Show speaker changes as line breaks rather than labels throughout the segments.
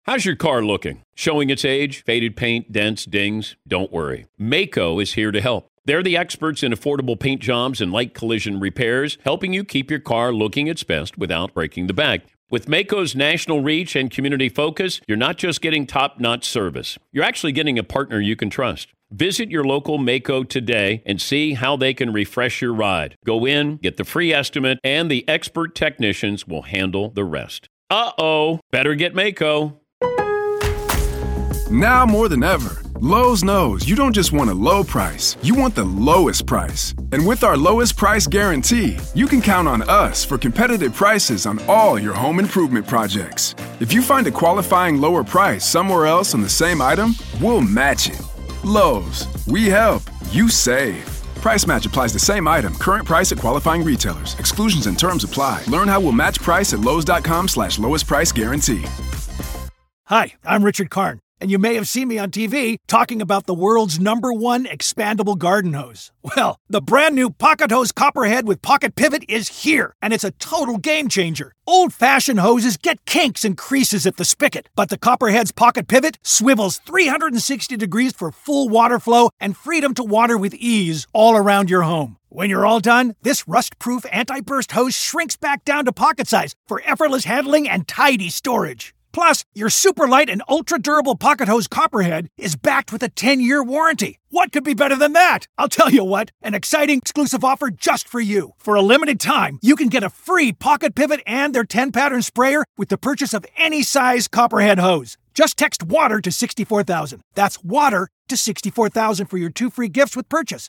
How's your car looking? Showing its age, faded paint, dents, dings? Don't worry. Maaco is here to help. They're the experts in affordable paint jobs and light collision repairs, helping you keep your car looking its best without breaking the bank. With Maaco's national reach and community focus, you're not just getting top-notch service. You're actually getting a partner you can trust. Visit your local Maaco today and see how they can refresh your ride. Go in, get the free estimate, and the expert technicians will handle the rest. Better get Maaco.
Now more than ever, Lowe's knows you don't just want a low price, you want the lowest price. And with our lowest price guarantee, you can count on us for competitive prices on all your home improvement projects. If you find a qualifying lower price somewhere else on the same item, we'll match it. Lowe's, we help, you save. Price match applies the same item, current price at qualifying retailers. Exclusions and terms apply. Learn how we'll match price at lowes.com/lowest price guarantee.
Hi, I'm Richard Karn, and you may have seen me on TV talking about the world's #1 expandable garden hose. Well, the brand new Pocket Hose Copperhead with Pocket Pivot is here, and it's a total game changer. Old-fashioned hoses get kinks and creases at the spigot, but the Copperhead's Pocket Pivot swivels 360 degrees for full water flow and freedom to water with ease all around your home. When you're all done, this rust-proof anti-burst hose shrinks back down to pocket size for effortless handling and tidy storage. Plus, your super light and ultra-durable Pocket Hose Copperhead is backed with a 10-year warranty. What could be better than that? I'll tell you what, an exciting exclusive offer just for you. For a limited time, you can get a free Pocket Pivot and their 10-pattern sprayer with the purchase of any size Copperhead hose. Just text WATER to 64,000. That's WATER to 64,000 for your 2 free gifts with purchase.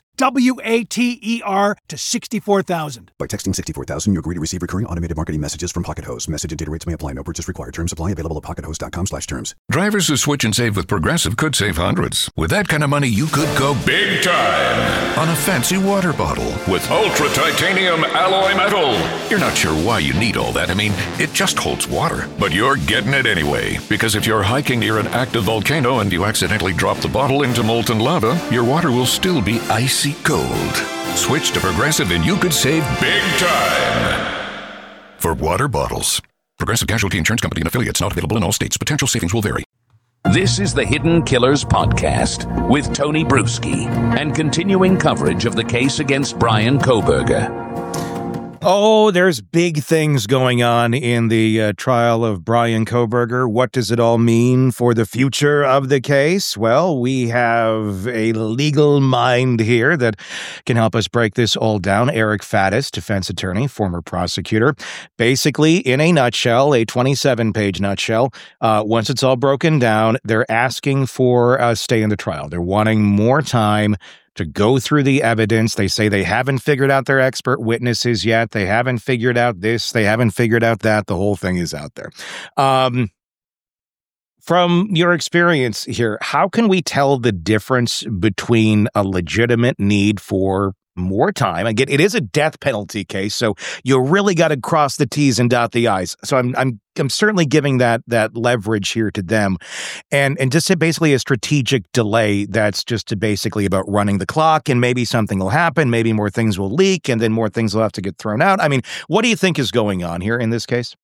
WATER to 64,000.
By texting 64,000, you agree to receive recurring automated marketing messages from Pocket Hose. Message and data rates may apply. No purchase required. Terms apply. Available at pockethose.com/terms.
Drivers who switch and save with Progressive could save hundreds. With that kind of money, you could go big time on a fancy water bottle with ultra titanium alloy metal. You're not sure why you need all that. I mean, it just holds water. But you're getting it anyway. Because if you're hiking near an active volcano and you accidentally drop the bottle into molten lava, your water will still be icy cold. Switch to Progressive and you could save big time. For water bottles. Progressive Casualty Insurance Company and affiliates, not available in all states. Potential savings will vary.
This is the Hidden Killers Podcast with Tony Bruschi and continuing coverage of the case against Bryan Kohberger.
Oh, there's big things going on in the trial of Bryan Kohberger. What does it all mean for the future of the case? Well, we have a legal mind here that can help us break this all down. Eric Faddis, defense attorney, former prosecutor. Basically, in a nutshell, a 27-page nutshell, once it's all broken down, they're asking for a stay in the trial. They're wanting more time to go through the evidence. They say they haven't figured out their expert witnesses yet. They haven't figured out this. They haven't figured out that. The whole thing is out there. From your experience here, how can we tell the difference between a legitimate need for more time? Again, it is a death penalty case, so you really got to cross the T's and dot the I's. So I'm certainly giving that leverage here to them, and just to basically a strategic delay that's just to basically about running the clock, and maybe something will happen, maybe more things will leak, and then more things will have to get thrown out. I mean, what do you think is going on here in this case?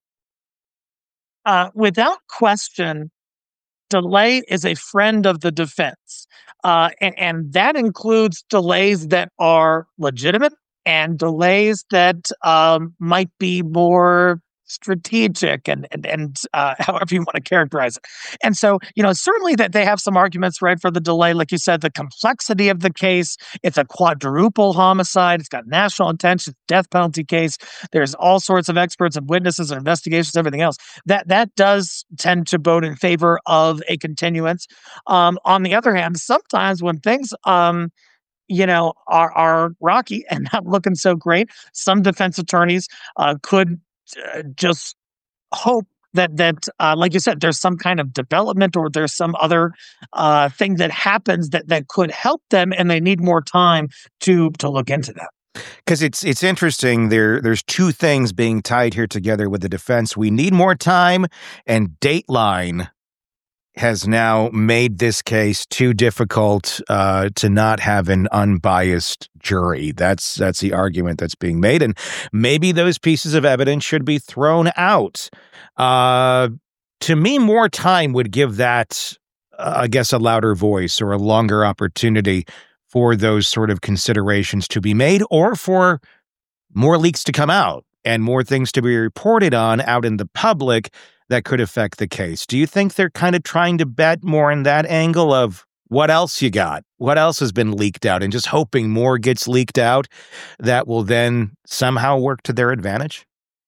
Without question, delay is a friend of the defense. And that includes delays that are legitimate and delays that might be more strategic and however you want to characterize it. And so, certainly that they have some arguments, right, for the delay. Like you said, the complexity of the case, it's a quadruple homicide. It's got national attention, death penalty case. There's all sorts of experts and witnesses and investigations, everything else. That does tend to vote in favor of a continuance. On the other hand, sometimes when things are rocky and not looking so great, some defense attorneys could just hope that like you said, there's some kind of development or there's some other thing that happens that could help them, and they need more time to look into that.
Because it's interesting. There's two things being tied here together with the defense. We need more time, and Dateline has now made this case too difficult to not have an unbiased jury. That's the argument that's being made, and maybe those pieces of evidence should be thrown out. To me, more time would give that, I guess, a louder voice or a longer opportunity for those sort of considerations to be made, or for more leaks to come out and more things to be reported on out in the public that could affect the case. Do you think they're kind of trying to bet more in that angle of what else you got? What else has been leaked out, and just hoping more gets leaked out that will then somehow work to their advantage?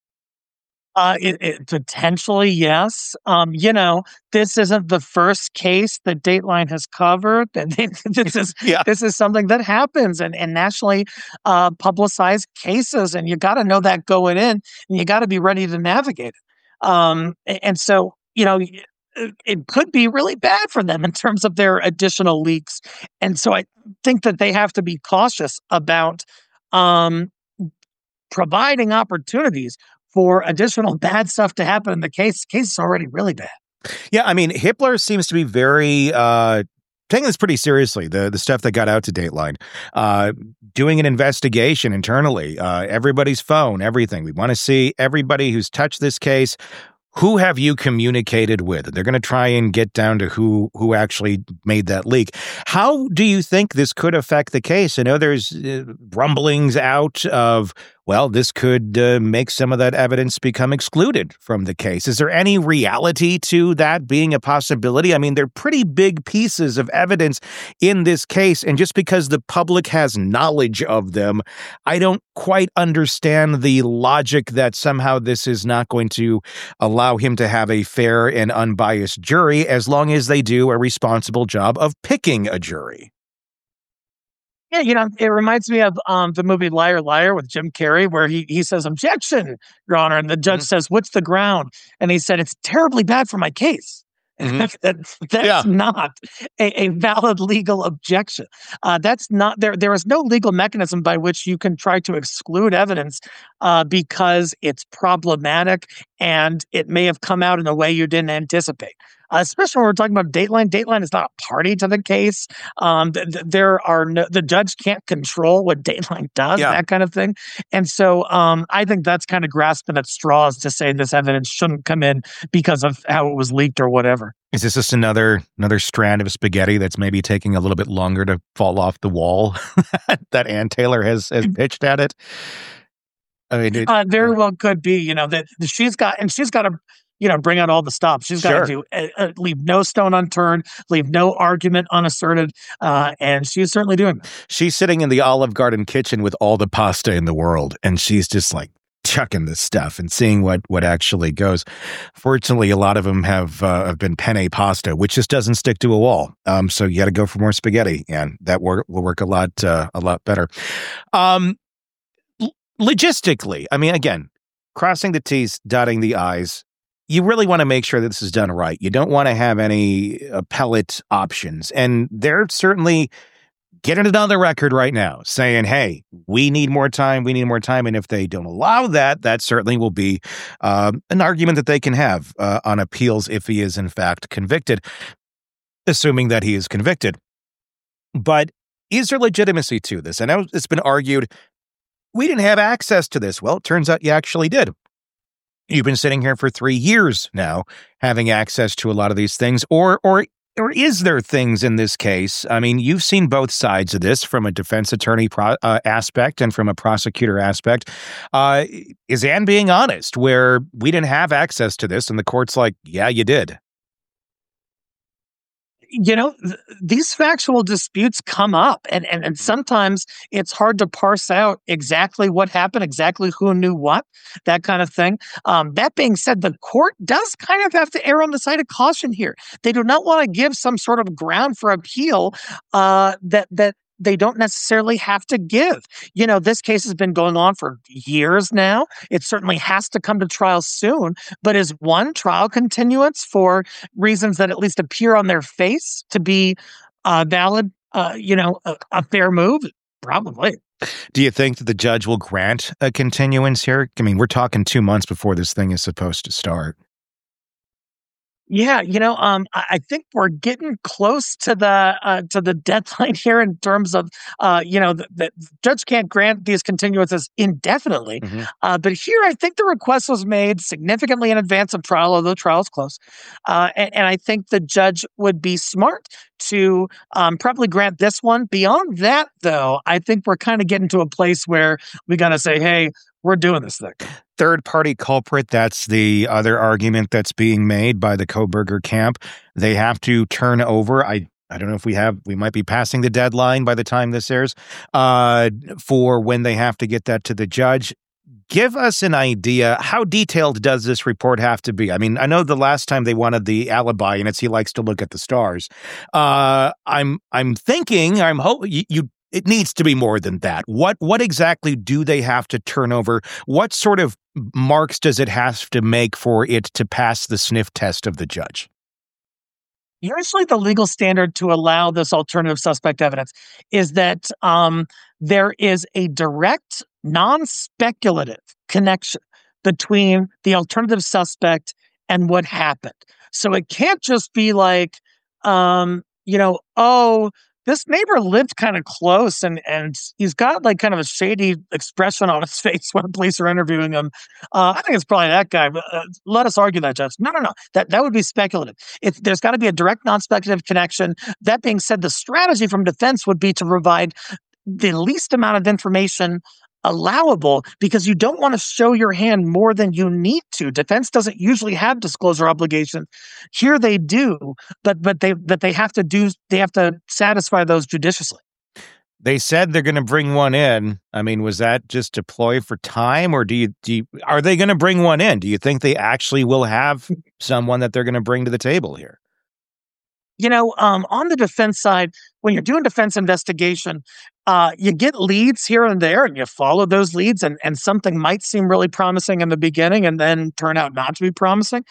It potentially, yes. This isn't the first case that Dateline has covered. And this is something that happens and nationally publicized cases, and you got to know that going in, and you got to be ready to navigate it. And so, it could be really bad for them in terms of their additional leaks. And so I think that they have to be cautious about providing opportunities for additional bad stuff to happen in the case. The case is already really bad.
Yeah, I mean, Hippler seems to be very taking this pretty seriously, the stuff that got out to Dateline, doing an investigation internally, everybody's phone, everything. We want to see everybody who's touched this case. Who have you communicated with? They're going to try and get down to who actually made that leak. How do you think this could affect the case? I know there's rumblings out of, well, this could make some of that evidence become excluded from the case. Is there any reality to that being a possibility? I mean, they're pretty big pieces of evidence in this case, and just because the public has knowledge of them, I don't quite understand the logic that somehow this is not going to allow him to have a fair and unbiased jury as long as they do a responsible job of picking a jury.
Yeah, it reminds me of the movie Liar, Liar with Jim Carrey, where he says, "Objection, Your Honor." And the judge says, "What's the ground?" And he said, "It's terribly bad for my case." That's not a valid legal objection. That's not there. There is no legal mechanism by which you can try to exclude evidence because it's problematic and it may have come out in a way you didn't anticipate. Especially when we're talking about Dateline. Dateline is not a party to the case. The judge can't control what Dateline does, that kind of thing. And so I think that's kind of grasping at straws to say this evidence shouldn't come in because of how it was leaked or whatever.
Is this just another strand of spaghetti that's maybe taking a little bit longer to fall off the wall that Ann Taylor has pitched at it? I mean,
very well could be. That she's got to. Bring out all the stops. She's got to leave no stone unturned, leave no argument unasserted, and she's certainly doing that.
She's sitting in the Olive Garden kitchen with all the pasta in the world, and she's just like chucking this stuff and seeing what actually goes. Fortunately, a lot of them have been penne pasta, which just doesn't stick to a wall. So you got to go for more spaghetti, and that will work a lot better. Logistically, I mean, again, crossing the T's, dotting the I's. You really want to make sure that this is done right. You don't want to have any appellate options. And they're certainly getting it on the record right now saying, hey, we need more time. We need more time. And if they don't allow that, that certainly will be an argument that they can have on appeals if he is in fact convicted, assuming that he is convicted. But is there legitimacy to this? I know it's been argued, we didn't have access to this. Well, it turns out you actually did. You've been sitting here for 3 years now, having access to a lot of these things, or is there things in this case? I mean, you've seen both sides of this from a defense attorney aspect and from a prosecutor aspect. Is Ann being honest, where we didn't have access to this, and the court's like, yeah, you did?
These factual disputes come up, and sometimes it's hard to parse out exactly what happened, exactly who knew what, that kind of thing. That being said, the court does kind of have to err on the side of caution here. They do not want to give some sort of ground for appeal that they don't necessarily have to give. This case has been going on for years now. It certainly has to come to trial soon, but is one trial continuance for reasons that at least appear on their face to be valid, a fair move? Probably.
Do you think that the judge will grant a continuance here? I mean, we're talking 2 months before this thing is supposed to start.
Yeah, I think we're getting close to the deadline here in terms of, the judge can't grant these continuances indefinitely.
Mhm.
But here, I think the request was made significantly in advance of trial, although trial is close. And I think the judge would be smart to probably grant this one. Beyond that, though, I think we're kind of getting to a place where we got to say, hey, we're doing this thing.
Third-party culprit, that's the other argument that's being made by the Kohberger camp. They have to turn over, I don't know if we might be passing the deadline by the time this airs, for when they have to get that to the judge. Give us an idea, how detailed does this report have to be? I mean, I know the last time they wanted the alibi, and it's he likes to look at the stars. I'm thinking, it needs to be more than that. What exactly do they have to turn over? What sort of marks does it have to make for it to pass the sniff test of the judge?
Usually the legal standard to allow this alternative suspect evidence is that there is a direct, non-speculative connection between the alternative suspect and what happened. So it can't just be like, this neighbor lived kind of close and he's got like kind of a shady expression on his face when police are interviewing him. I think it's probably that guy. But, let us argue that, Judge. No. That would be speculative. There's got to be a direct non-speculative connection. That being said, the strategy from defense would be to provide the least amount of information allowable because you don't want to show your hand more than you need to. Defense doesn't usually have disclosure obligations. Here they do, but they have to satisfy those judiciously.
They said they're going to bring one in. I mean, was that just a ploy for time, or are they going to bring one in? Do you think they actually will have someone that they're going to bring to the table here?
On the defense side, when you're doing defense investigation, you get leads here and there and you follow those leads and something might seem really promising in the beginning and then turn out not to be promising.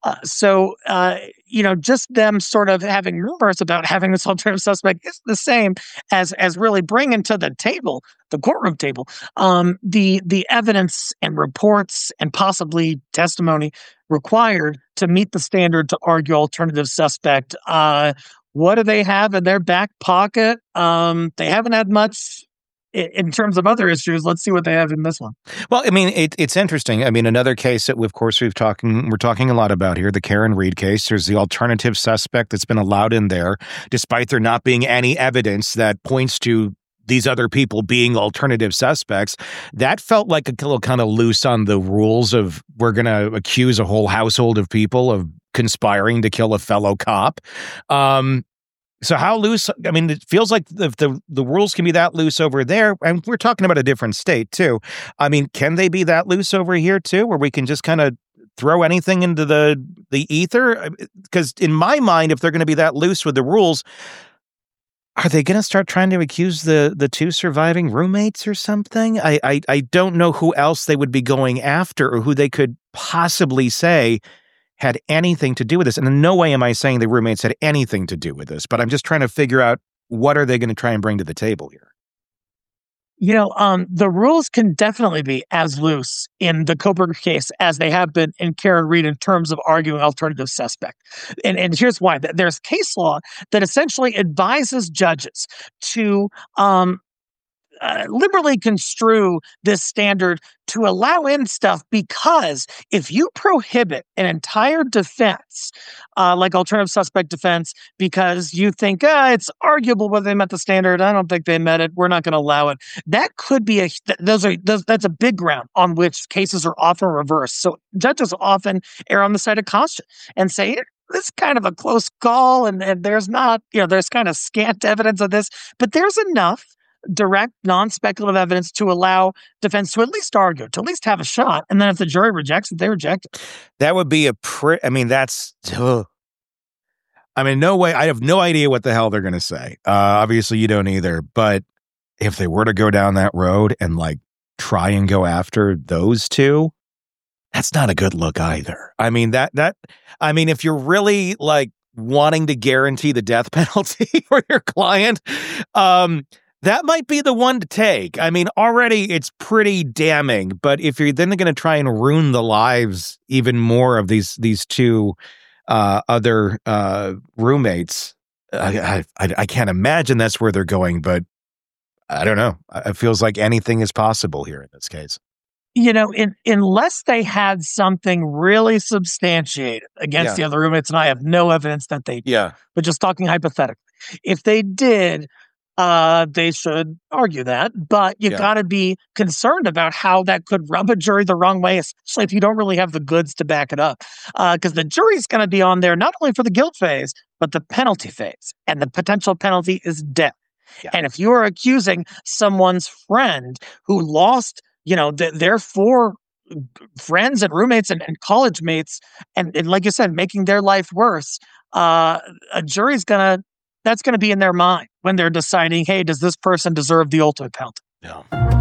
Just them sort of having rumors about having this alternative suspect is the same as really bringing to the table, the courtroom table, the evidence and reports and possibly testimony required to meet the standard to argue alternative suspect. What do they have in their back pocket? They haven't had much in terms of other issues. Let's see what they have in this one.
Well, I mean, it's interesting. I mean, another case that, of course, we're talking a lot about here, the Karen Read case. There's the alternative suspect that's been allowed in there, despite there not being any evidence that points to these other people being alternative suspects. That felt like a little kind of loose on the rules of we're going to accuse a whole household of people of conspiring to kill a fellow cop. So how loose? I mean, it feels like the rules can be that loose over there, and we're talking about a different state too. I mean, can they be that loose over here too, where we can just kind of throw anything into the ether? Because in my mind, if they're going to be that loose with the rules, are they going to start trying to accuse the two surviving roommates or something? I don't know who else they would be going after or who they could possibly say had anything to do with this. And in no way am I saying the roommates had anything to do with this, but I'm just trying to figure out what are they going to try and bring to the table here?
The rules can definitely be as loose in the Kohberger case as they have been in Karen Read in terms of arguing alternative suspect. And here's why. There's case law that essentially advises judges to liberally construe this standard to allow in stuff, because if you prohibit an entire defense, like alternative suspect defense, because you think it's arguable whether they met the standard, I don't think they met it, we're not going to allow it. That could be that's a big ground on which cases are often reversed. So judges often err on the side of caution and say, this is kind of a close call, and there's not, there's kind of scant evidence of this, but there's enough direct, non-speculative evidence to allow defense to at least argue, to at least have a shot. And then if the jury rejects it, they reject it.
That would be no way. I have no idea what the hell they're going to say. Obviously you don't either, but if they were to go down that road and try and go after those two, that's not a good look either. I mean, if you're really wanting to guarantee the death penalty for your client, that might be the one to take. I mean, already it's pretty damning, but if you're then going to try and ruin the lives even more of these two other roommates. I can't imagine that's where they're going, but I don't know. It feels like anything is possible here in this case.
Unless they had something really substantiated against the other roommates, and I have no evidence that they did, but just talking hypothetically, if they did, they should argue that, but you got to be concerned about how that could rub a jury the wrong way, especially if you don't really have the goods to back it up. Because the jury's going to be on there not only for the guilt phase, but the penalty phase. And the potential penalty is death. Yeah. And if you are accusing someone's friend who lost, their 4 friends and roommates and college mates, and like you said, making their life worse, a jury's that's going to be in their mind when they're deciding, hey, does this person deserve the ultimate penalty?
Yeah.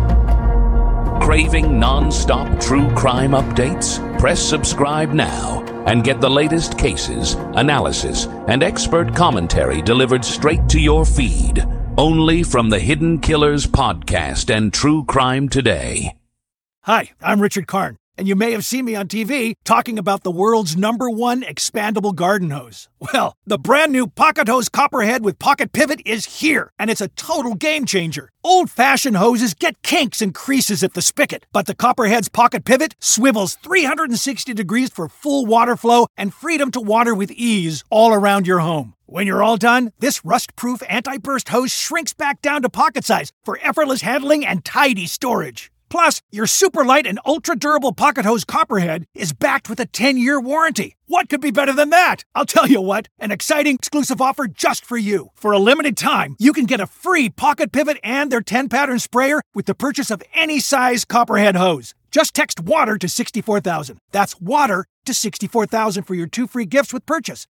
Craving non-stop true crime updates? Press subscribe now and get the latest cases, analysis, and expert commentary delivered straight to your feed. Only from the Hidden Killers podcast and True Crime Today.
Hi, I'm Richard Karn, and you may have seen me on TV talking about the world's #1 expandable garden hose. Well, the brand new Pocket Hose Copperhead with Pocket Pivot is here, and it's a total game changer. Old-fashioned hoses get kinks and creases at the spigot, but the Copperhead's Pocket Pivot swivels 360 degrees for full water flow and freedom to water with ease all around your home. When you're all done, this rust-proof anti-burst hose shrinks back down to pocket size for effortless handling and tidy storage. Plus, your super light and ultra-durable Pocket Hose Copperhead is backed with a 10-year warranty. What could be better than that? I'll tell you what, an exciting exclusive offer just for you. For a limited time, you can get a free Pocket Pivot and their 10-pattern sprayer with the purchase of any size Copperhead hose. Just text WATER to 64,000. That's WATER to 64,000 for your 2 free gifts with purchase.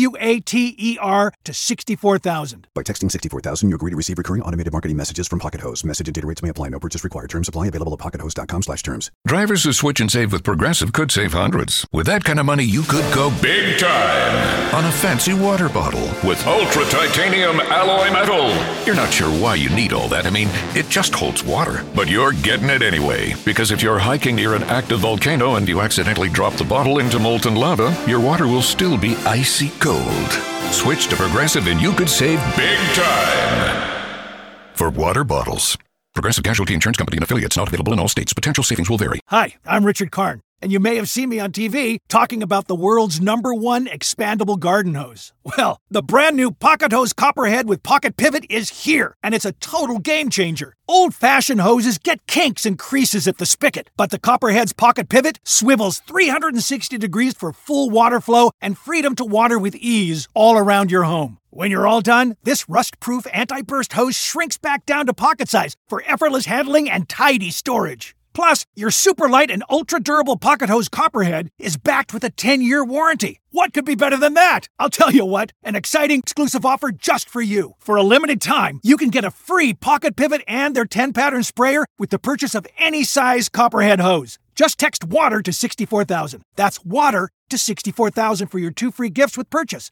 WATER to 64,000.
By texting 64,000, you agree to receive recurring automated marketing messages from Pocket Hose. Message and data rates may apply. No purchase required. Terms apply. Available at pockethose.com/terms.
Drivers who switch and save with Progressive could save hundreds. With that kind of money, you could go big time on a fancy water bottle with ultra titanium alloy metal. You're not sure why you need all that. I mean, it just holds water, but you're getting it anyway. Because if you're hiking near an active volcano and you accidentally drop the bottle into molten lava, your water will still be icy cold. Switch to Progressive and you could save big time. For water bottles. Progressive Casualty Insurance Company and affiliates, not available in all states. Potential savings will vary.
Hi, I'm Richard Karn, and you may have seen me on TV talking about the world's #1 expandable garden hose. Well, the brand new Pocket Hose Copperhead with Pocket Pivot is here, and it's a total game changer. Old-fashioned hoses get kinks and creases at the spigot, but the Copperhead's Pocket Pivot swivels 360 degrees for full water flow and freedom to water with ease all around your home. When you're all done, this rust-proof anti-burst hose shrinks back down to pocket size for effortless handling and tidy storage. Plus, your super light and ultra-durable Pocket Hose Copperhead is backed with a 10-year warranty. What could be better than that? I'll tell you what, an exciting exclusive offer just for you. For a limited time, you can get a free Pocket Pivot and their 10-pattern sprayer with the purchase of any size Copperhead hose. Just text WATER to 64,000. That's WATER to 64,000 for your 2 free gifts with purchase.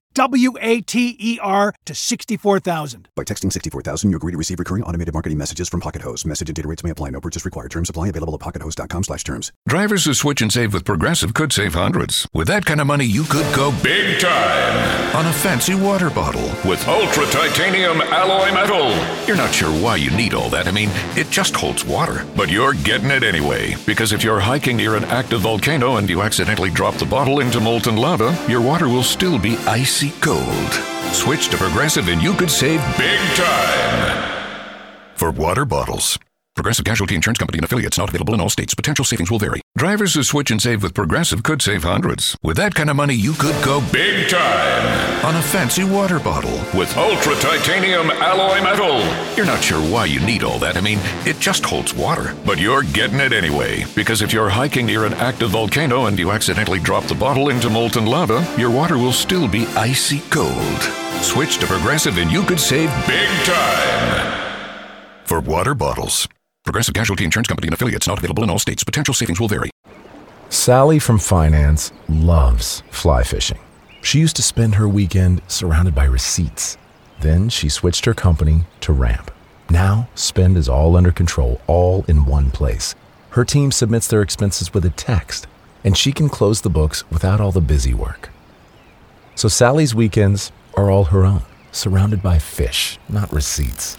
WATER to 64,000.
By texting 64,000, you agree to receive recurring automated marketing messages from Pocket Hose. Message and data rates may apply. No purchase required. Terms apply. Available at pockethose.com/terms.
Drivers who switch and save with Progressive could save hundreds. With that kind of money, you could go big time on a fancy water bottle with ultra titanium alloy metal. You're not sure why you need all that. I mean, it just holds water, but you're getting it anyway. Because if you're hiking near an active volcano and you accidentally drop the bottle into molten lava, your water will still be icy cold. Switch to Progressive and you could save big time. For water bottles. Progressive Casualty Insurance Company and affiliates, not available in all states. Potential savings will vary. Drivers who switch and save with Progressive could save hundreds. With that kind of money, you could go big time on a fancy water bottle with ultra titanium alloy metal. You're not sure why you need all that. I mean, it just holds water, but you're getting it anyway. Because if you're hiking near an active volcano and you accidentally drop the bottle into molten lava, your water will still be icy cold. Switch to Progressive and you could save big time. For water bottles. Progressive Casualty Insurance Company and affiliates, not available in all states. Potential savings will vary.
Sally from finance loves fly fishing. She used to spend her weekend surrounded by receipts. Then she switched her company to Ramp. Now, spend is all under control, all in one place. Her team submits their expenses with a text, and she can close the books without all the busy work. So Sally's weekends are all her own, surrounded by fish, not receipts.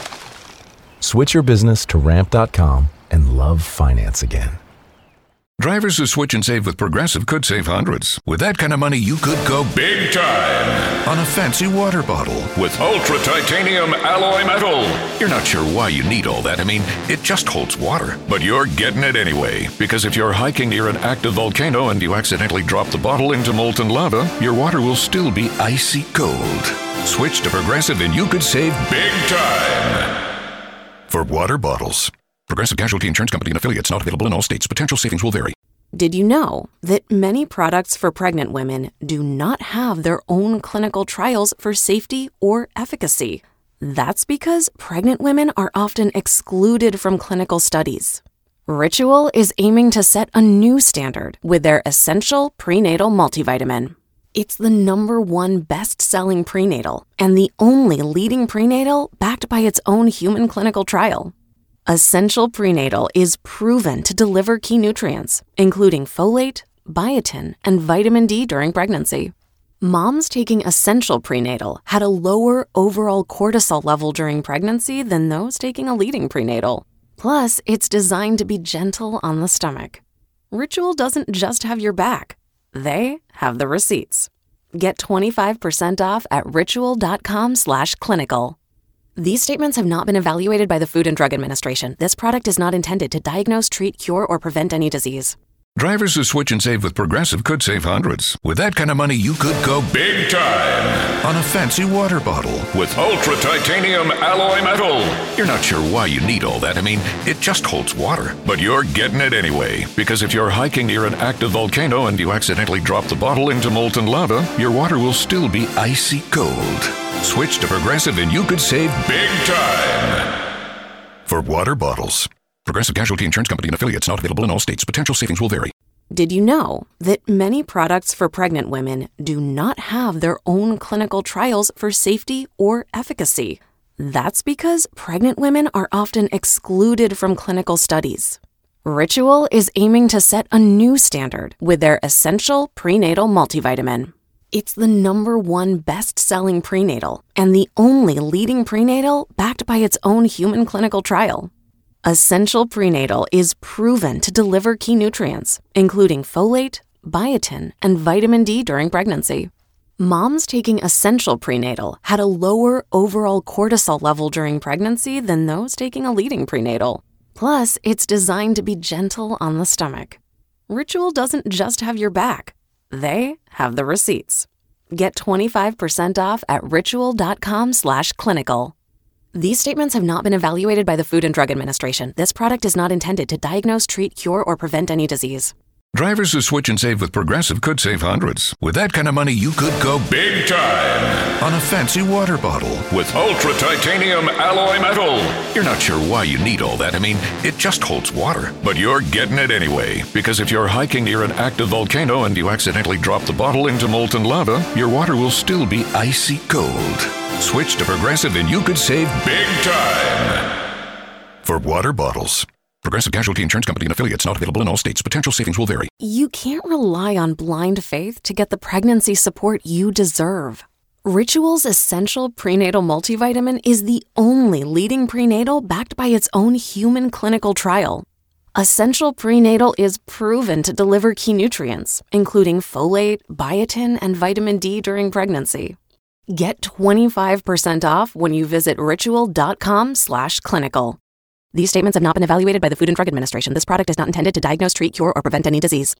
Switch your business to Ramp.com and love finance again.
Drivers who switch and save with Progressive could save hundreds. With that kind of money, you could go big time on a fancy water bottle with ultra titanium alloy metal. You're not sure why you need all that. I mean, it just holds water. But you're getting it anyway. Because if you're hiking near an active volcano and you accidentally drop the bottle into molten lava, your water will still be icy cold. Switch to Progressive and you could save big time. For water bottles. Progressive Casualty Insurance Company and affiliates, not available in all states. Potential savings will vary.
Did you know that many products for pregnant women do not have their own clinical trials for safety or efficacy? That's because pregnant women are often excluded from clinical studies. Ritual is aiming to set a new standard with their Essential Prenatal Multivitamin. It's the #1 best-selling prenatal and the only leading prenatal backed by its own human clinical trial. Essential Prenatal is proven to deliver key nutrients, including folate, biotin, and vitamin D during pregnancy. Moms taking Essential Prenatal had a lower overall cortisol level during pregnancy than those taking a leading prenatal. Plus, it's designed to be gentle on the stomach. Ritual doesn't just have your back. They have the receipts. Get 25% off at ritual.com/clinical. These statements have not been evaluated by the Food and Drug Administration. This product is not intended to diagnose, treat, cure, or prevent any disease.
Drivers who switch and save with Progressive could save hundreds. With that kind of money, you could go big time on a fancy water bottle with ultra titanium alloy metal. You're not sure why you need all that. I mean, it just holds water. But you're getting it anyway. Because if you're hiking near an active volcano and you accidentally drop the bottle into molten lava, your water will still be icy cold. Switch to Progressive and you could save big time. For water bottles. Progressive Casualty Insurance Company and affiliates, not available in all states. Potential savings will vary.
Did you know that many products for pregnant women do not have their own clinical trials for safety or efficacy? That's because pregnant women are often excluded from clinical studies. Ritual is aiming to set a new standard with their Essential Prenatal Multivitamin. It's the #1 best-selling prenatal and the only leading prenatal backed by its own human clinical trial. Essential Prenatal is proven to deliver key nutrients, including folate, biotin, and vitamin D during pregnancy. Moms taking Essential Prenatal had a lower overall cortisol level during pregnancy than those taking a leading prenatal. Plus, it's designed to be gentle on the stomach. Ritual doesn't just have your back. They have the receipts. Get 25% off at ritual.com/clinical. These statements have not been evaluated by the Food and Drug Administration. This product is not intended to diagnose, treat, cure, or prevent any disease.
Drivers who switch and save with Progressive could save hundreds. With that kind of money, you could go big time on a fancy water bottle with ultra titanium alloy metal. You're not sure why you need all that. I mean, it just holds water. But you're getting it anyway. Because if you're hiking near an active volcano and you accidentally drop the bottle into molten lava, your water will still be icy cold. Switch to Progressive and you could save big time. For water bottles. Progressive Casualty Insurance Company and affiliates, not available in all states. Potential savings will vary.
You can't rely on blind faith to get the pregnancy support you deserve. Ritual's Essential Prenatal Multivitamin is the only leading prenatal backed by its own human clinical trial. Essential Prenatal is proven to deliver key nutrients, including folate, biotin, and vitamin D during pregnancy. Get 25% off when you visit ritual.com/clinical. These statements have not been evaluated by the Food and Drug Administration. This product is not intended to diagnose, treat, cure, or prevent any disease.